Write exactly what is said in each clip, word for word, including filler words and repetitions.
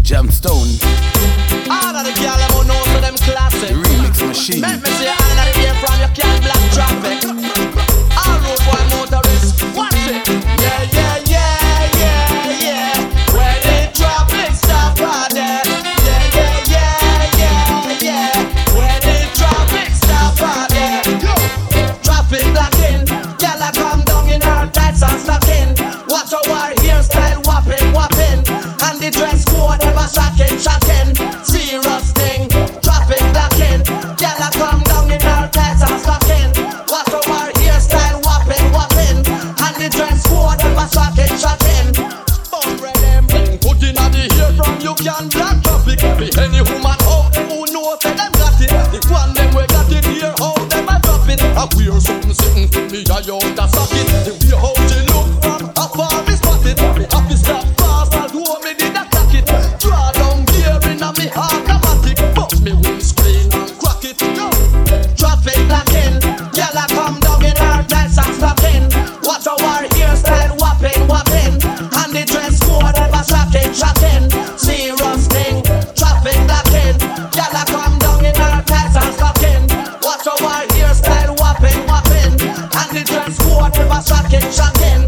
Jamstone. All of the girl I know for them classic. The remix machine. Make me see all of the ear from your cat black traffic. All road boy motorists, watch it. Yeah, yeah, yeah, yeah, yeah. Where the traffic stop right there. Yeah, yeah, yeah, yeah, yeah. Where the traffic stop right there. Yo, traffic blocking. Girl I come down in her tights and stocking. Watch our hairstyle whopping, whopping. And the dress code ever shocking, shocking. Serious thing, traffic blocking. Girl I come down in her tights and stocking. Watch our hairstyle whopping, whopping. And the dress code ever shocking, shocking. Bumble them, put in the hair from you can black traffic. Be any woman out there who knows that them got it. The one them we got it here, how them a drop it. I wear something sitting for me, I out the socket. The way how she look from afar me spot it. Me happy stop fast, although me did a crack it. Draw down gear in a me automatic. Bust me windscreen and crack it. Yo. Traffic blocking, girl I come down in her tights and stocking. Watch our hairstyle whopping, whopping. And the dress code ever shocking, shocking. Serious thing, traffic blocking. Girl I come down in her tights and stocking. Watch our hairstyle whopping, whopping. And the dress code ever shocking, shocking.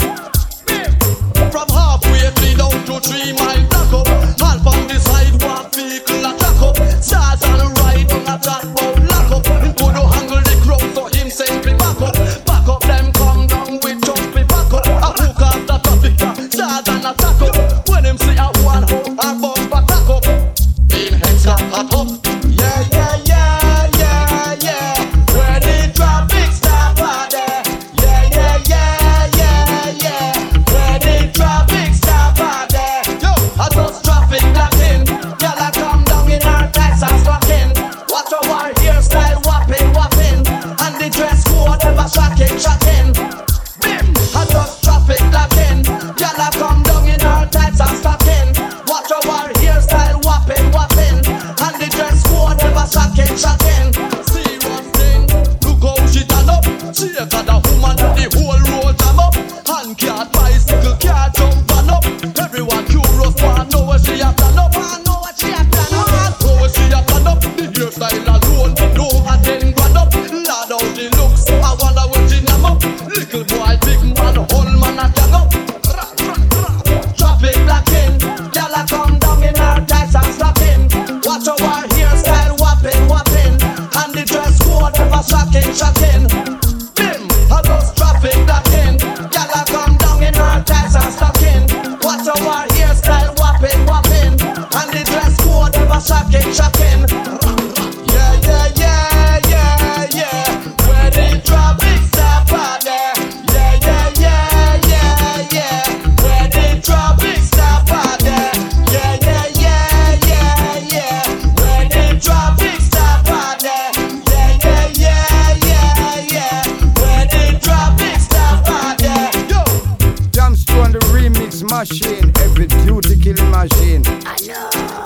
From halfway three down to three mile block up. Half on the sidewalk vehicle a jack up. Stars on the right on a chat bout lock up. Him could handle the crowd so him send me back up. Back up them come down with jump me back up. A hook off the traffic stars and a tack up. When him see a one a bumper tack up. Him head slap hot up. Yeah, yeah, yeah, yeah, yeah. Where the traffic stop right there. Yeah, yeah, yeah, yeah, yeah. Where the traffic stop right there. Yo, I just traffic blocking. Girl I come down in her tights and stocking. Watch our hairstyle whopping, whopping. And the dress code ever shocking, shocking. Bim, I just traffic blocking. Girl I come down in her tights and stocking. Watch our hairstyle whopping, whopping. And the dress code ever shocking, shocking. Serious thing, look how she turn up. She a got a woman with the whole road jam up. Hand cat, bicycle, car jump and up. Everyone curious wanna know where she a stand up. Wanna know what she a stand up. Know where she a stand up. The hairstyle alone, no attend grand up. Lad out the looks, I wonder where she nam up. Little boy, big man, whole man a gang up. Traffic blocking, girl I come down in her tights and stocking. Watch our hairstyle whopping, whopping. And the dress code ever shocking, shocking. Bim, I lost traffic blocking. Girl I come down in her tights and stocking. Watch our hairstyle whopping, whopping. And the dress code ever shocking, shocking. Yeah, yeah, yeah, yeah, yeah. Where the traffic stop right there. Yeah, yeah, yeah, yeah, yeah. Where the traffic stop right there. Yeah, yeah, yeah, yeah, yeah. Where the traffic stop right there. Yeah, yeah, yeah, yeah, yeah. Where the traffic stop right there. Yo. Jamstone the remix machine, every duty killing machine. I know.